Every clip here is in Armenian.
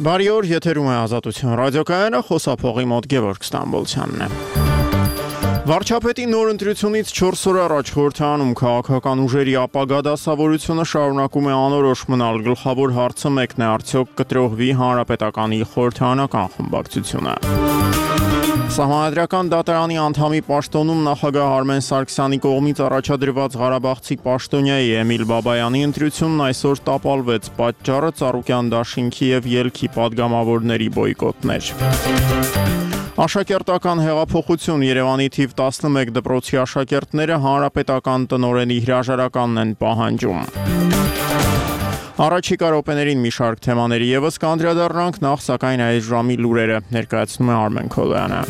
Բարի օր, եթերում է Ազատություն ռադիոկայանը, խոսափողի մոտ Գևորգ Ստամբոլցյանն է։ Վարչապետի նոր ընտրությունից 4 օր առաջ խորհրդարանում քաղաքական ուժերի ապագա դասավորությունը շարունակում է անորոշ մնալ։ Գլխավոր հարցը մեկն է՝ արդյոք կտրողվի հանրապետականի խորհրդարանական խմբակցությունը։ Սահմանադրական դատարանի անդամի պաշտոնում նախագահ Արմեն Սարգսյանի կողմից առաջադրված Ղարաբաղցի պաշտոնյայի Էմիլ Բաբայանի ընտրությունն այսօր տապալվեց, պատճառը Ծառուկյան դաշինքի եւ ելքի падգամավորների բոյկոտն էր։ Աշակերտական հեղափոխություն Երևանի թիվ 11 դպրոցի աշակերտները հանրապետական տնօրենի հրաժարականն են պահանջում։ Առաջիկա րոպեներին մի շարք թեմաների եւս կանդրադառնանք, նախ սակայն այս ժամի լուրերը ներկայացնում է Արմեն Քոլոյանը։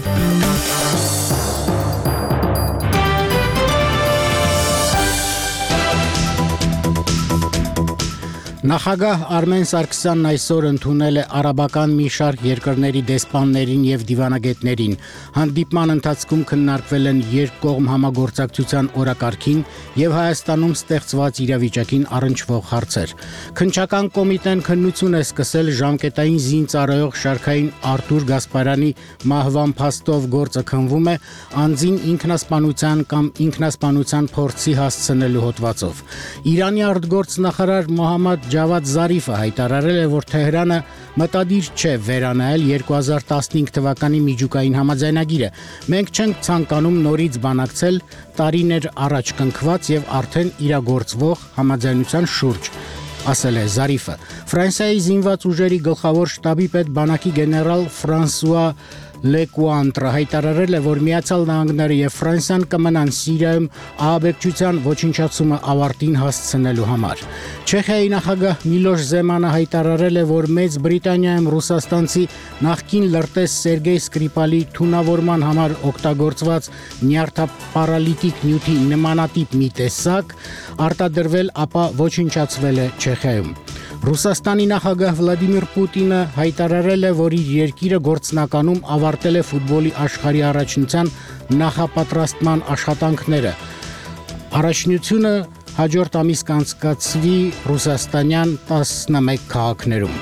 Նախագահ Արմեն Սարգսյանն այսօր ընդունել է արաբական մի շարք երկրների դեսպաններին եւ դիվանագետներին։ Հանդիպման ընթացքում քննարկվել են երկկողմ համագործակցության օրակարգին եւ Հայաստանում ստեղծված իրավիճակին առնչվող հարցեր։ Քննչական կոմիտեն քննություն է սկսել ժամկետային զինծառայող շարքային Արտուր Գասպարյանի մահվան փաստով գործը քննվում է անձին ինքնասպանության կամ ինքնասպանության փորձի հասցնելու հոդվածով։ Իրանի արտգործնախարար Մոհամմադ Ջավադ Զարիֆը հայտարարել է, որ Թեհրանը մտադիր չէ վերանայել 2015 թվականի միջուկային համաձայնագիրը։ Մենք չենք ցանկանում նորից բանակցել տարիներ առաջ կնքված եւ արդեն իրագործվող համաձայնության շուրջ, ասել է Զարիֆը։ Ֆրանսիայի զինված ուժերի գլխավոր շտաբի պետ բանակի գեներալ Ֆրանսուଆ Լեկուանտրը հայտարարել է, որ Միացյալ Նահանգները եւ Ֆրանսիան կմնան Սիրիայում ահաբեկչության ոչնչացումը ավարտին հասցնելու համար։ Չեխիայի նախագահ Միլոշ Զեմանը հայտարարել է, որ Մեծ Բրիտանիայում ռուսաստանցի նախկին լրտես Սերգեյ Սկրիպալի թունավորման համար օգտագործված նյարդապարալիտիկ նյութի նմանատիպ մի տեսակ արտադրվել, ապա ոչնչացվել է Չեխիայում։ Ռուսաստանի նախագահ Վլադիմիր Պուտինը հայտարարել է, որ իր երկիրը գործնականում ավարտել է ֆուտբոլի աշխարհի առաջնության նախապատրաստման աշխատանքները։ Առաջնությունը հաջորդ ամիս կանցկացվի ռուսաստանյան 11 քաղաքներում։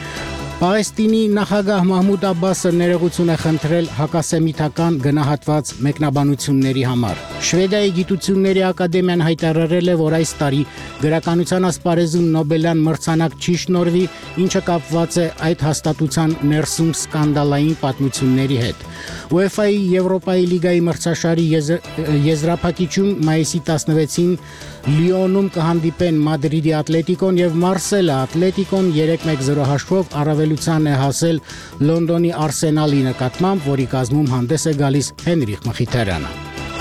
Պաղեստինի նախագահ Մահմուդ Աբբասը ներողություն է խնդրել հակասեմիտական գնահատված մեկնաբանությունների համար։ Շվեդիայի գիտությունների ակադեմիան հայտարարել է, որ այս տարի գրականության ասպարեզում Նոբելյան մրցանակ չի շնորհվի, ինչը կապված է այդ հաստատության ներսում սկանդալային պատմությունների հետ։ UEFA-ի Եվրոպայի լիգայի մրցաշարի եզրափակիչում մայիսի 16-ին Լիոնում կհանդիպեն Մադրիդի Ատլետիկոն եւ Մարսելը։ Ատլետիկոն 3-1-0 հաշվով առավելության է հասել Լոնդոնի Արսենալի նկատմամբ, որի կազմում հանդես է գալիս Հենրիխ Մխիթարյանը։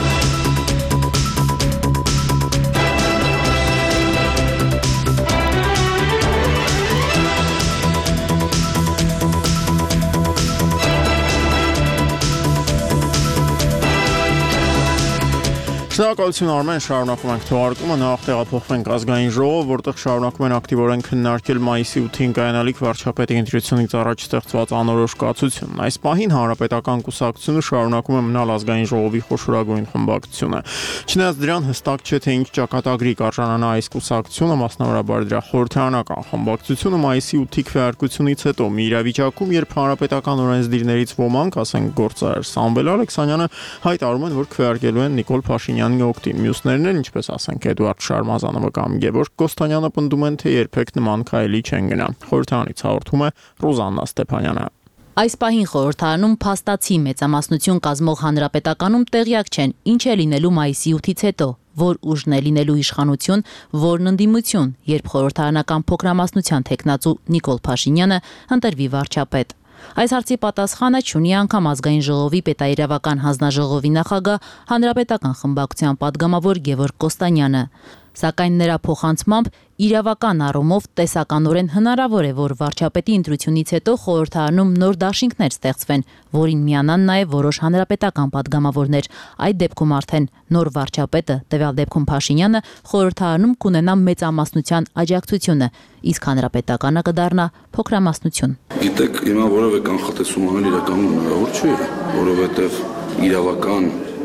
Շնորհակալություն Արմեն, շարունակում ենք թողարկումը, նախ տեղափոխվենք ազգային ժողով, որտեղ շարունակում են ակտիվորեն քննարկել մայիսի 8-ին կայանալիք վարչապետի ընտրությունից առաջ ստեղծված անորոշ կացությունն։ Այս պահին հանրապետական կուսակցությունը շարունակում է մնալ ազգային ժողովի խոշորագույն խմբակցությունը։ Չնայած դրան հստակ չէ, թե ինչ ճակատագրի կարժանանա այս կուսակցությունը, մասնավորաբար դրա խորհրդարանական խմբակցությունը մայիսի 8-ի քվեարկությունից հետո մի իրավիճակում, երբ հանրապետական օրենսդիրներից ոմանք, ասենք գործարար Սամվել Ալեքսանյանը, հայտարարում են, որ քվեարկելու են Նիկոլ Փաշինյանի օգտին։ Մյուսներն են, ինչպես ասենք Էդուարդ Շարմազանովը կամ Գևորգ Կոստանյանը, պնդում են, թե երբեք նման քայլի չեն գնա։ Խորհրդարանից հաղորդում է Ռուզաննա Ստեփանյանը։ Այս պահին խորհրդարանում փաստացի մեծամասնություն կազմող հանրապետականում տեղյակ չեն, ինչ է լինելու մայիսի 8-ից հետո, որ ուժն է լինելու իշխանություն, որն ընդդիմություն, երբ խորհրդարանական փոքրամասնության թեկնածու Նիկոլ Փաշինյանը ընտրվի վարչապետ։ Այս հարցի պատասխանը չունի անգամ ազգային ժողովի պետաիրավական հանձնաժողովի նախագահ հանրապետական խմբակցության падգամավոր Գևորգ Կոստանյանը, սակայն նրա փոխանցմամբ իրավական առումով տեսականորեն հնարավոր է, որ վարչապետի ընտրությունից հետո խորհրդարանում նոր դաշինքներ ստեղծվեն, որին միանան նաև որոշ հանրապետական падգամավորներ։ Այդ դեպքում արդեն նոր վարչապետը, տվյալ դեպքում Փաշինյանը, խորհրդարանում կունենա մեծամասնության աջակցությունը, իսկ հանրապետականը կդառնա փոքրամասնություն։ Գիտեք, հիմա որևէ կանխատեսում անել իրականում հնարավոր չէ, որովհետև իրավական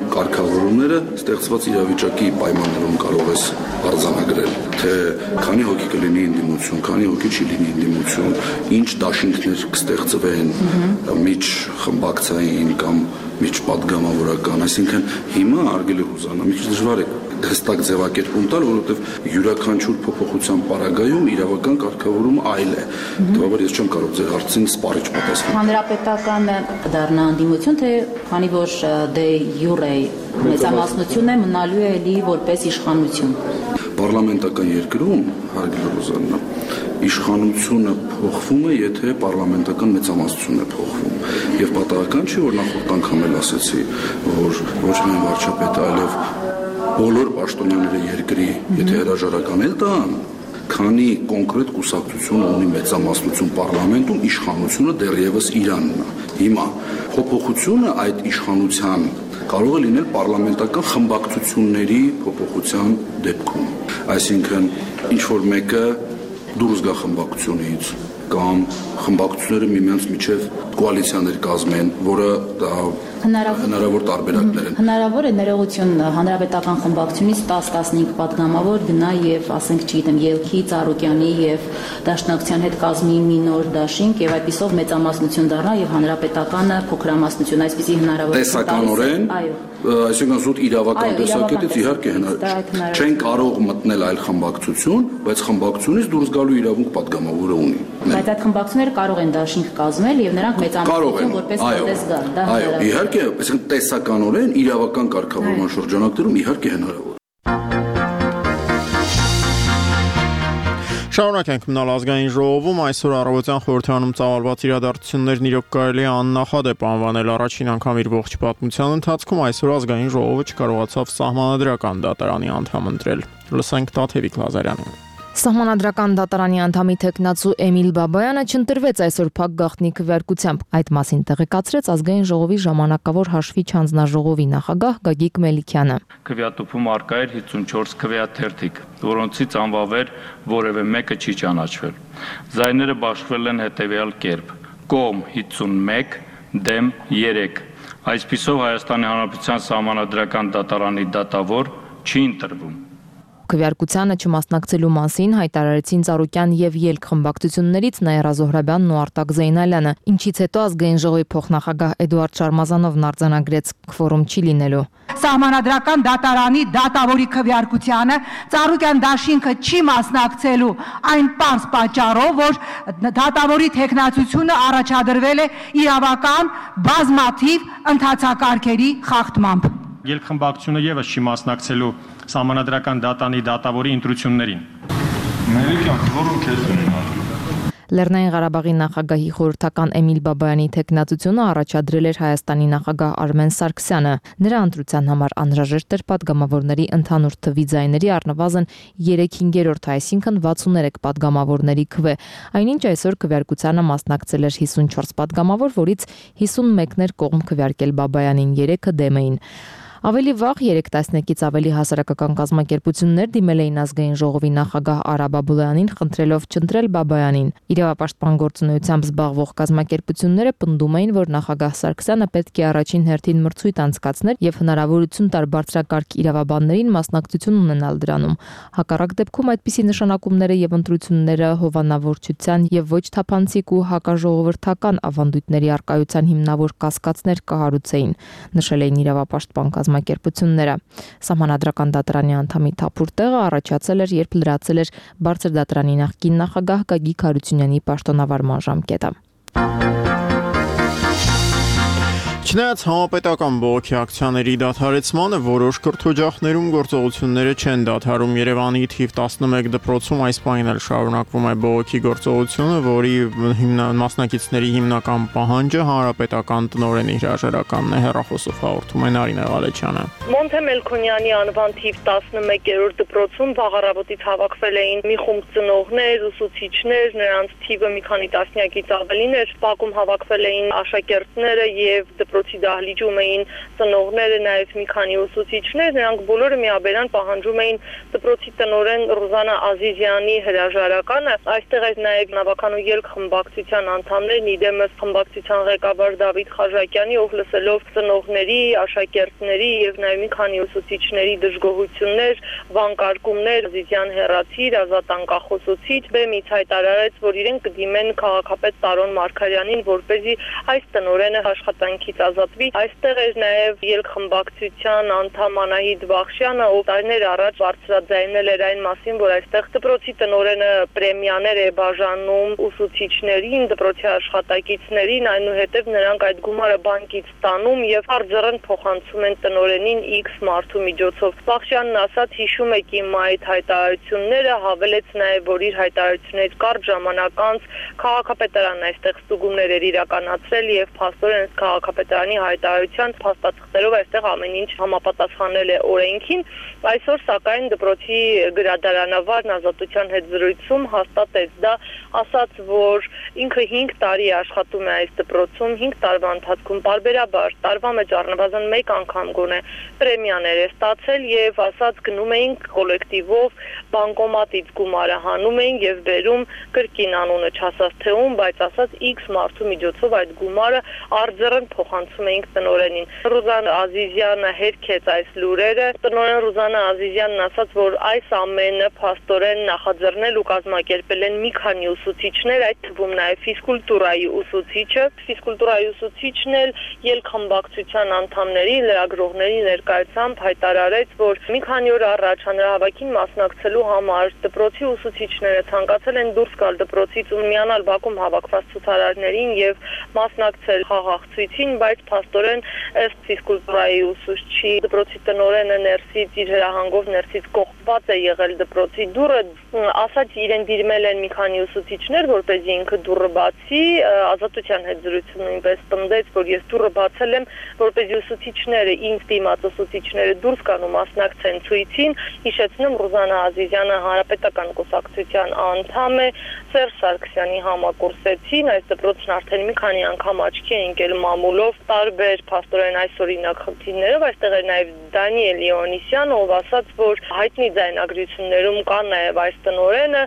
կարգավորումները ստեղծված իրավիճակի պայմաններում կարող ես արձանագրել, թե քանի հոգի կլինի ընդդիմություն, քանի հոգի չի լինի ընդդիմություն, ինչ դաշինքներ կստեղծվեն, միջխմբակցային կամ միջպատգամավորական, այսինքն հիմա արգելի Հուզանա, մի քիչ դժվար է հստակ ձևակերպում տալ, որովհետև յուրաքանչյուր փոփոխության պարագայում իրավական կարգավորումը այլ է։ Դեպաբար ես չեմ կարող ձեր հարցին սպառիչ պատասխանել։ Հանրապետականը դառնա ընդդիմություն, թե քանի որ դե յուրե մեծամասնություն է մնալու է էլի որպես իշխանություն։ Պարլամենտական երկրում, հարգելի Ռոզաննա, իշխանությունը փոխվում է, եթե պարլամենտական մեծամասնությունն է փոխվում։ Եվ պատահական չի, որ նախորդ անգամ էլ ասացի, որ ոչ միայն վարչապետը, այլև բոլոր պաշտոնյաները երկրի, եթե հրաժարական էլ տան, քանի կոնկրետ կուսակցություն ունի մեծամասնություն պարլամենտում, իշխանությունը դեռևս Իրանն է։ Հիմա փոփոխությունը այդ իշխանության կարող է լինել պարլամենտական խմբակցությունների փոփոխության դեպքում։ Այսինքն ինչ որ մեկը դուրս գա խմբակցությունից կամ խմբակցությունները միմյանց միջև կոալիցիաներ կազմեն, որը հնարավոր տարբերակներ են։ Հնարավոր է ներողություն հանրապետական խմբակցությունից 10-15 պատգամավոր գնա եւ ասենք, չգիտեմ, Ելքի, Ծառուկյանի եւ Դաշնակցության հետ կազմի մի նոր դաշինք եւ այդպիսով մեծամասնություն դառնա եւ հանրապետականը փոքրամասնություն, այսպիսի հնարավոր տեսականորեն, այսինքն զուտ իրավական տեսակետից իհարկե հնարավոր։ Չեն կարող մտնել այլ խմբակցություն, բայց խմբակցությունից դուրս գալու իրավունք պատգամավորը ունի։ Բայց այդ խմբակցությունները կարող են դաշինք կազմել եւ նրանք մեծամասնություն որպես հանդես գան, դա հնարավոր է։ Իհարկե, այսինքն տեսականորեն իրավական կարգավորման շրջանակներում իհարկե հնարավոր է։ Շարունակենք մնալ ազգային ժողովում, այսօր առավոտյան խորհրդարանում ծավալված իրադարձություններն իրոք կարելի է աննախադեպ անվանել առաջին անգամ իր ողջ պատմության ընթացքում, այսօր ազգային ժողովը չկարողացավ սահմանադրական դատարանի անդամ ընտրել։ Լսենք Տաթևիկ Լազարյանին։ Սահմանադրական դատարանի անդամի թեկնածու Էմիլ Բաբայանը չընտրվեց այսօր փակ գաղտնի քվեարկությամբ։ Այդ մասին տեղեկացրեց ազգային ժողովի ժամանակավոր հաշվի չանձնաժողովի նախագահ Գագիկ Մելիքյանը։ Քվեատուփում արկա էր 54 քվեաթերթիկ, որոնցից անվավեր որևէ մեկը չի ճանաչվել։ Ձայները բաշխվել են հետևյալ կերպ. կողմ 51, դեմ 3։ Այսպիսով Հայաստանի Հանրապետության Սահմանադրական դատարանի դատավոր չի ընտրվում։ Քվեարկությանը չմասնակցելու մասին հայտարարեցին Ծառուկյան եւ Ելք խմբակցություններից Նաիրա Զոհրաբյանն ու Արտակ Զեյնալյանը, ինչից հետո ազգային ժողովի փոխնախագահ Էդուարդ Շարմազանովն արձանագրեց քվորում չի լինելու։ Սահմանադրական դատարանի դատավորի քվեարկությանը Ծառուկյան դաշինքը չի մասնակցելու այն պարզ պատճառով, որ դատավորի թեկնածությունը առաջադրվել է իրավական բազմաթիվ ընթացակարգերի խախտմամբ։ Ելք խմբակցությունը եւս չի մասնակցելու Սահմանադրական դատանի դատավորի ընտրություններին։ Մելիքյան, որում քեզ ունենալ։ Լեռնային Ղարաբաղի նախագահի խորհրդական Էմիլ Բաբայանի թեկնածությունը առաջադրել էր Հայաստանի նախագահ Արմեն Սարգսյանը։ Նրա ընտրության համար անհրաժեշտ էր պատգամավորների ընդհանուր թվի ձայների առնվազն 3/5, այսինքն 63 պատգամավորների քվե։ Այնինչ այսօր քվեարկությանը մասնակցել էր 54 պատգամավոր, որից 51-ներ կողմ քվեարկել Բաբայանին, 3-ը դեմ էին։ Ավելի վաղ 3 տասնյակից ավելի հասարակական կազմակերպություններ դիմել էին ազգային ժողովի նախագահ Արա Բաբուլյանին, խնդրելով չընտրել Բաբայանին։ Իրավապաշտպան գործունեությամբ զբաղվող կազմակերպությունները պնդում էին, որ նախագահ Սարգսյանը պետք է առաջին հերթին մրցույթ անցկացներ եւ հնարավորություն տար բարձրակարգ իրավաբաններին մասնակցություն ունենալ դրանում։ Հակառակ դեպքում այդպիսի նշանակումները եւ ընտրությունները հովանավորչության եւ ոչ թափանցիկ ու հակաժողովրդական ավանդույթների արկայության հիմնավոր կասկածներ կհարուցեին, նշել էին իրավապաշտպան կազմակերպությունները։ Սահմանադրական դատարանի անդամի թափուր տեղը առաջացել էր, երբ լրացել էր բարձր դատարանի նախկին նախագահ Գագիկ Հարությունյանի պաշտոնավարման ժամկետը։ Չնայած համապետական բողոքի ակցիաների դադարեցմանը որոշ կրթօջախներում գործողությունները չեն դադարում։ Երևանի թիվ 11 դպրոցում այս պահին էլ շարունակվում է բողոքի գործողությունը, որի մասնակիցների հիմնական պահանջը հանրապետական տնօրենի հրաժարականն է, հեռախոսով հաղորդում է Նարինե Ղալեչյանը։ Մոնթե Մելքոնյանի անվան թիվ 11-րդ դպրոցում վաղ առավոտից հավաքվել էին մի խումբ ծնողներ, ուսուցիչներ, նրանց թիվը մի քանի տասնյակից ավելին էր։ Բակում հավաքվել էին աշակերտները եւ դպրոցի դահլիճում էին ծնողները, նաև մի քանի ուսուցիչներ, նրանք բոլորը միաբերան պահանջում էին դպրոցի տնօրեն Ռուզանա Ազիզյանի հրաժարականը։ Այստեղ էր նաև նավականու ելք խմբակցության անդամներն, իդեմս խմբակցության ղեկավար Դավիթ Խաժակյանի, ով լսելով ծնողների, աշակերտների եւ նաև մի քանի ուսուցիչների դժգոհություններ, վանկարկումներ, Ազիզյան հեռացիր, ազատ անկախոսուցիչ, բեմից հայտարարեց, որ իրենք կդիմեն քաղաքապետ Տարոն Մարգարյանին, որպեսզի այս տնօրենը աշխատանքից ազատվի։ Այստեղ էր նաև ելք խմբակցության անդամ Անահիտ Բախշյանը, ով տարիներ առաջ բարձրաձայնել էր այն մասին, որ այստեղ դպրոցի տնօրենը պրեմիաներ է բաժանում ուսուցիչներին, դպրոցի աշխատակիցներին, այնուհետև նրանք այդ գումարը բանկից ստանում եւ արձրն փոխանցում են տնօրենին X մարդու միջոցով։ Բախշյանն ասաց, հիշում եք իմ այդ հայտարարությունները, հավելեց նաև, որ իր հայտարարությունից կարճ ժամանակ անց քաղաքապետարանն այստեղ ստուգումներ էր իրականացրել եւ փաստորեն քաղաքապետարանի հայտարարության փաստաթղթերով այստեղ ամեն ինչ համապատասխանել է օրենքին։ Այսօր սակայն դպրոցի գրադարանավարն Ազատության հետ զրույցում հաստատեց դա, ասաց, որ ինքը 5 տարի աշխատում է այս դպրոցում, 5 տարվա ընթացքում պարբերաբար տարվա մեջ առնվազն 1 անգամ գոնե պրեմիաներ է ստացել եւ ասաց գնում էինք կոլեկտիվով բանկոմատից գումարը հանում էին եւ բերում կրկին անունը չասած թե ում, բայց ասաց X մարդու միջոցով այդ գումարը արձրն փոխանցում էինք տնօրենին։ Ռուզանա Ազիզյանը հերքեց այս լուրերը։ Տնօրեն Ռուզանա Ազիզյանն ասաց, որ այս ամենը փաստորեն նախաձեռնել ու կազմակերպել են մի քանի ուսուցիչներ, այդ թվում նաև ֆիզկուլտուրայի ուսուցիչը։ Ֆիզկուլտուրայի ուսուցիչն էլ ելք խմբակցության անդամների, լրագրողների ներկայությամբ հայտարարեց, որ մի քանի օր առաջ հանրահավաքին մասնակցելու համար դպրոցի ուսուցիչները ցանկացել են դուրս գալ դպրոցից ու միանալ Բաքվում հավաքված ցուցարարներին եւ մասնակցել խաղաղ ցույցին, բայց փաստորեն ըստ ֆիզկուլտուրայի ուսուցչի դպրոցի տնօրենը ներսից իր հրահանգով ներսից կողպված է եղել դպրոցի դուռը, ասաց իրեն դիրմել են մի քանի ուսուցիչներ, որպեսզի ինքը դուռը բացի, Ազատության հետ զրույցում նույնպես պնդեց, որ ես դուռը բացել եմ, որպեսզի ուսուցիչները, ինձ դիմաց ուսուցիչները դուրս գան ու մասնակցեն ցույցին։ Հիշեցնում, Ռուզանա Ազիզյանը Հանրապետական կուսակցության անդամ է, Սերժ Սարգսյանի համակուրսեցին, այս դպրոցն արդեն մի քանի անգամ աչքի է ընկել մամուլով, տարբեր փաստորեն այսօրինակ խնդիրներով, այստեղ է նաև Դանիել Իոնիսյանը, ով ասաց, որ հայտնի ձայնագրություններում կա նաև այս տնօրենը։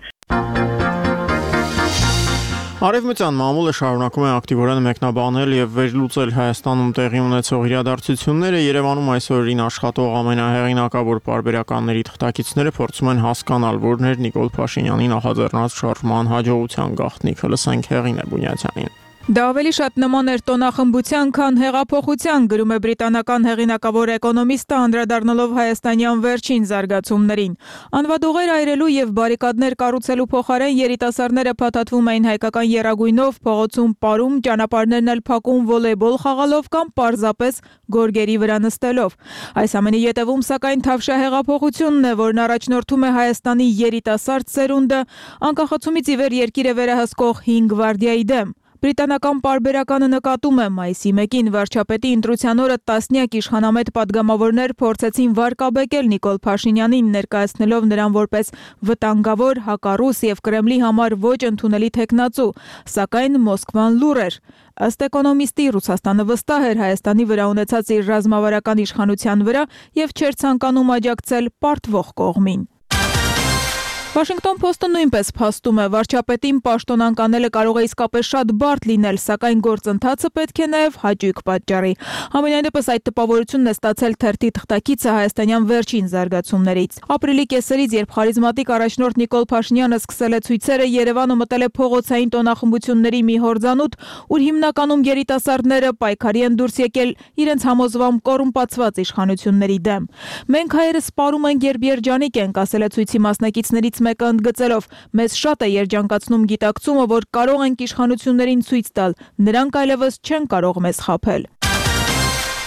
Արևմտյան մամուլը շարունակում է ակտիվորեն մեկնաբանել եւ վերլուծել Հայաստանում տեղի ունեցող իրադարձությունները։ Երևանում այսօրին աշխատող ամենահեղինակավոր պարբերականների թղթակիցները փորձում են հասկանալ, որներ Նիկոլ Փաշինյանի նախաձեռնած շարժման հաջողության գաղտնիքը։ Լսենք Հեղինե Բունյացյանին։ Դա ավելի շատ նման էր տոնախմբության, քան հեղափոխության, գրում է բրիտանական հեղինակավոր էկոնոմիստը, անդրադառնալով հայաստանյան վերջին զարգացումներին։ Անվադողեր այրելու եւ բարիկադներ կառուցելու փոխարեն երիտասարդները փաթաթվում էին հայկական եռագույնով, փողոցում պարում, ճանապարհներն էլ փակում վոլեյբոլ խաղալով կամ պարզապես գորգերի վրա նստելով։ Այս ամենի ետևում սակայն Թավշյա հեղափոխությունն է, որն առաջնորդում է Հայաստանի երիտասարդ սերունդը, անկախացումից ի վեր երկիրը վերահսկող 5 գվարդիայի դեմ։ Բրիտանական պարբերականը նկատում է մայիսի 1-ին վարչապետի ընտրության օրը տասնյակ իշխանամետ պատգամավորներ փորձեցին վարկաբեկել Նիկոլ Փաշինյանին, ներկայացնելով նրան որպես վտանգավոր, հակառուս եւ Կրեմլի համար ոչ ընդունելի թեկնածու, սակայն Մոսկվան լուռ էր։ Ըստ էկոնոմիստի, Ռուսաստանը վստահ էր Հայաստանի վրա ունեցած իր ռազմավարական իշխանության վրա եւ չէր ցանկանում աջակցել պարտվող կողմին։ Washington Post-ը նույնպես փաստում է, վարչապետին պաշտոնանկ անելը կարող է իսկապես շատ բարդ լինել, սակայն գործընթացը պետք է նաև հաճույք պատճառի։ Համենայնդեպս այդ տպավորությունն է ստացել թերթի թղթակիցը հայաստանյան վերջին զարգացումներից։ Ապրիլի կեսերից, երբ խարիզմատիկ առաջնորդ Նիկոլ Փաշինյանը սկսել է ցույցերը, Երևանը մտել է փողոցային տոնախմբությունների մի հորձանուտ, ուր հիմնականում երիտասարդները պայքարի են դուրս եկել իրենց համոզվամբ կոռումպացված իշխանությունների դեմ։ Մենք հայերս սպառում ենք, երբ երջանիկ ենք, ասել է ցույցի մասնակիցներից մեկը ընդգծելով, մեզ շատ է երջանկացնում գիտակցումը, որ կարող ենք իշխանություններին ցույց տալ, նրանք այլևս չեն կարող մեզ խաբել։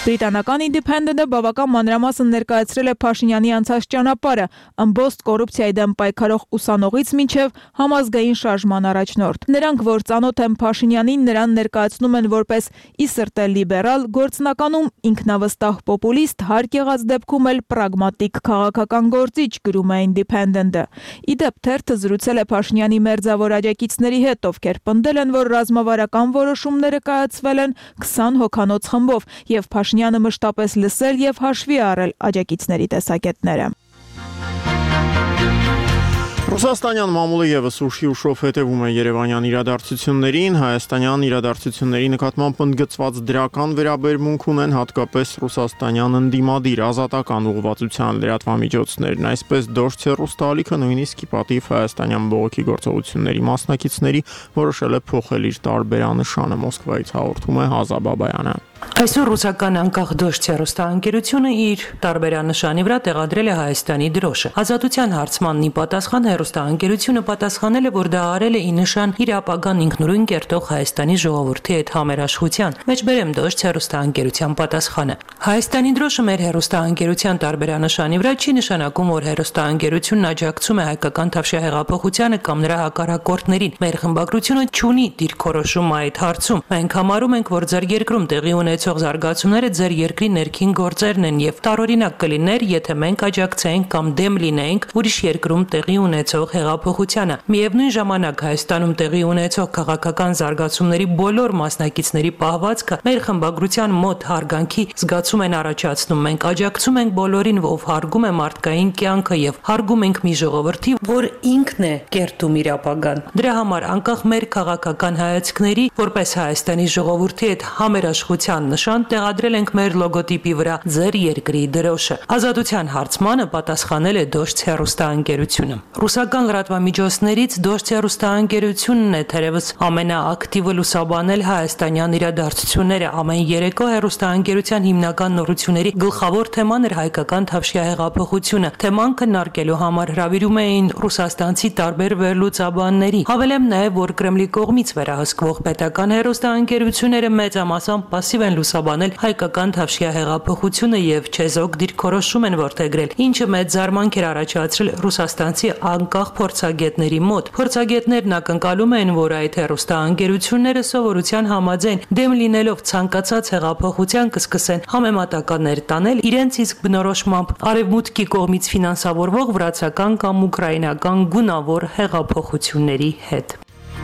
Բրիտանական Independent-ը բավական մանրամասն ներկայացրել է Փաշինյանի անցած ճանապարհը, ըմբոստ կոռուպցիայի դեմ պայքարող ուսանողից մինչև համազգային շարժման առաջնորդ։ Նրանք, որ ծանոթ են Փաշինյանին, նրան ներկայացնում են որպես ի սրտե լիբերալ, գործնականում ինքնավստահ պոպուլիստ, հարկ եղած դեպքում էլ պրագմատիկ քաղաքական գործիչ, գրում է Independent-ը։ Իդեպ թերթը զրուցել է Փաշինյանի մերձավոր աջակիցների հետ, ովքեր պնդել են, որ ռազմավարական որոշումները կայացվել են 20 հոգանոց խմբով եւ Փաշինյանը մշտապես լսել եւ հաշվի առել աջակիցների տեսակետները։ Ռուսաստանյան մամուլը եւս ուշի ուշով հետևում է երևանյան իրադարձություններին, հայաստանյան իրադարձությունների նկատմամբ ընդգծված դրական վերաբերմունք ունեն հատկապես ռուսաստանյան ընդդիմադիր ազատական ուղղվածության լրատվամիջոցներն, այսպես Դոժցե Ռուստալիքը նույնիսկ ի պատիվ հայաստանյան բողոքի գործողությունների մասնակիցների որոշել է փոխել իր տարբերանշանը, Մոսկվայից հաղորդում է Հազա Բաբայանը։ Այսօր ռուսական անկախ Դոժցե Ռուստաընկերությունը իր տարբերանշանի վրա տեղադրել է Հայաստանի դրոշը։ Ազատության հարցմանն ի պատասխան հեռուստաընկերությունը պատասխանել է, որ դա արել է ի նշան իր ապագան ինքնուրույն կերտող Հայաստանի ժողովրդի հետ համերաշխության։ Մեջբերեմ Դոժցե Ռուստաընկերության պատասխանը։ Հայաստանի դրոշը մեր հեռուստաընկերության տարբերանշանի վրա չի նշանակում, որ հեռուստաընկերությունն աջակցում է հայկական Թավշյա հեղափոխությանը կամ նրա հակառակորդներին։ Մեր խմբագրությունը չունի դիրքորոշում այդ հարցում։ Մենք համարում ենք, որ ձեր երկրում տեղի ունեցող զարգացումները ձեր երկրի ներքին գործերն են եւ տարօրինակ կլիներ, եթե մենք աջակցեինք կամ դեմ լինեինք ուրիշ երկրում տեղի ունեցող հեղափոխությանը։ Միևնույն ժամանակ Հայաստանում տեղի ունեցող քաղաքական զարգացումների բոլոր մասնակիցների պահվածքը մեր խմբագրության մոտ հարգանքի զգացում են առաջացնում։ Մենք աջակցում ենք բոլորին, ով հարգում է մարդկային կյանքը եւ հարգում ենք մի ժողովրդի, որ ինքն է կերտում իր ապագան։ Դրա համար անկախ մեր քաղաքական հայացքների, որպես Հայաստանի ժողովրդի հետ համերաշխության նշան տեղադրել ենք մեր լոգոտիպի վրա ձեր երկրի դրոշը։ Ազատության հարցմանը պատասխանել է Դոժցե Ռուստաընկերությունը։ Ռուսական լրատվամիջոցներից Դոժցե Ռուստաընկերությունն է թերևս ամենաակտիվը լուսաբանել հայաստանյան իրադարձությունները։ Ամեն երեկո հեռուստաընկերության հիմնական նորությունների գլխավոր թեման էր հայկական Թավշյա հեղափոխությունը։ Թեման քննարկելու համար հրավիրում էին ռուսաստանցի տարբեր վերլուծաբանների։ Հավելեմ նաև, որ Կրեմլի կողմից վերահսկվող պետական հեռուստաընկերությունները մեծամասամբ պասիվ են լուսաբանել հայկական Թավշյա հեղափոխությունը եւ չեզոք դիրքորոշում են որդեգրել, ինչը մեծ զարմանք էր առաջացրել ռուսաստանցի անկախ փորձագետների մոտ։ Փորձագետներն ակնկալում են, որ այդ հեռուստաընկերությունները սովորության համաձայն դեմ լինելով ցանկացած հեղափոխության կսկսեն համեմատականներ տանել իրենց իսկ բնորոշմամբ արևմուտքի կողմից ֆինանսավորվող վրացական կամ ուկրաինական գունավոր հեղափոխությունների հետ։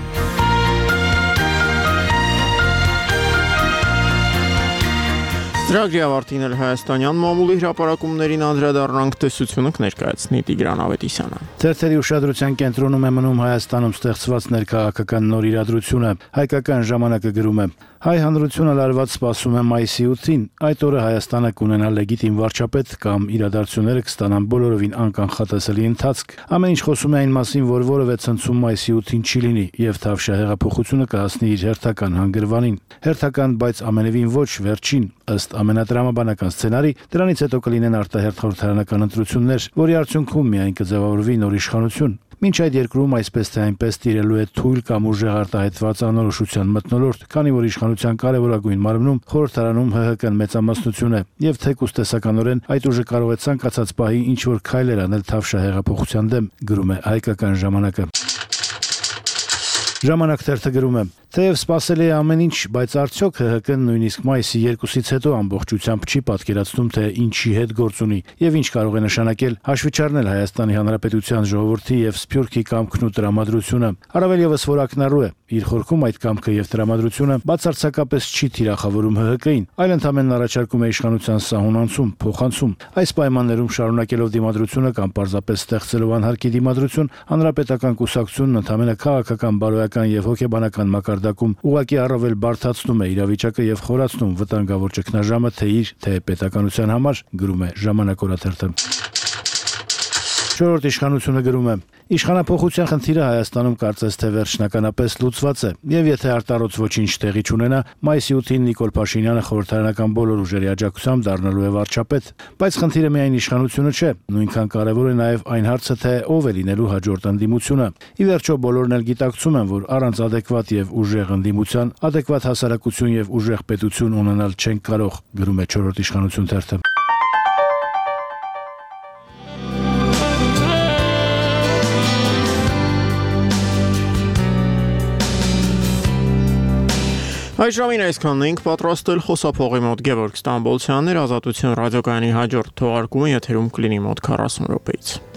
Ծրագրի ավարտին էլ հայաստանյան մամուլի հրապարակումներին անդրադառնանք, տեսությունը կներկայացնի Տիգրան Ավետիսյանը։ Թերթերի ուշադրության կենտրոնում է մնում Հայաստանում ստեղծված ներքաղաքական նոր իրադրությունը։ Հայկական ժամանակը գրում է. Հայ հանրությունը լարված սպասում է մայիսի 8-ին։ Այդ օրը Հայաստանը կունենա լեգիտիմ վարչապետ կամ իրադարձությունները կստանան բոլորովին անկանխատեսելի ընթացք։ Ամեն ինչ խոսում է այն մասին, որ որևէ ցնցում մայիսի 8-ին չի լինի եւ Թավշյա հեղափոխությունը կհասնի իր հերթական հանգրվանին։ Հերթական, բայց ամենևին ոչ վերջին, ըստ ամենատրամաբանական սցենարի, դրանից հետո կլինեն արտահերթ խորհրդարանական ընտրություններ, որի արդյունքում միայն կձևավորվի նոր իշխանություն։ Մինչ այդ երկրում այսպես թե այնպես տիրելու է թույլ կամ ուժեղ արտահայտված անորոշության մթնոլորտ, քանի որ իշխանության կարևորագույն մարմնում խորհրդարանում ՀՀԿ-ն մեծամասնություն է, եւ թեկուզ տեսականորեն այդ ուժը կարող է ցանկացած պահի ինչ որ քայլեր անել Թավշյա հեղափոխության դեմ, գրում է Հայկական ժամանակը։ Ժամանակ թերթը գրում է. Թեև սպասելի է ամեն ինչ, բայց արդյոք ՀՀԿ-ն նույնիսկ մայիսի 2-ից հետո ամբողջությամբ չի պատկերացնում, թե ինչի հետ գործ ունի եւ ինչ կարող է նշանակել, հաշվի չառնել Հայաստանի Հանրապետության ժողովրդի եւ Սփյուռքի կամքն ու տրամադրությունը։ Առավել եւս որ ակնառու է, իր խորքում այդ կամքը եւ տրամադրությունը բացարձակապես չի թիրախավորում ՀՀԿ-ին, այլ ընդհանրապես առաջարկում է իշխանության սահուն անցում, փոխանցում։ Այս պայմաններում շարունակելով դիմադրությունը կամ պարզապես ստեղծելով անհարկի դիմադրություն, հանրապետական կուսակցությունն ընդհանրապես քաղաքական, բարոյական եւ հոգեբանական մակարդակում ուղղակի առավել բարդացնում է իրավիճակը եւ խորացնում վտանգավոր ճգնաժամը թե իր, թե պետականության համար, գրում է Ժամանակ օրաթերթը։ Չորրորդ իշխանությունը գրում է. Իշխանափոխության խնդիրը Հայաստանում կարծես թե վերջնականապես լուծված է, եւ եթե արտարոց ոչինչ տեղի չունենա, մայիսի 8-ին Նիկոլ Փաշինյանը խորհրդարանական բոլոր ուժերի աջակցությամբ դառնալու է վարչապետ։ Բայց խնդիրը միայն իշխանությունը չէ, նույնքան կարևոր է նաեւ այն հարցը, թե ով է լինելու հաջորդ ընդդիմությունը։ Ի վերջո բոլորն էլ գիտակցում են, որ առանց adekvat եւ ուժեղ ընդդիմության, adekvat հասարակություն եւ ուժեղ պետություն ունենալ չեն կարող, գրում է Չորրորդ իշխանություն թերթը։ Այս ժամին այսքանն ենք պատրաստել խոսափողի մոտ Գևորգ Ստամբոլցյանն էր, Ազատություն ռադիոկայանի հաջորդ թողարկումը եթերում կլինի մոտ 40 րոպեից։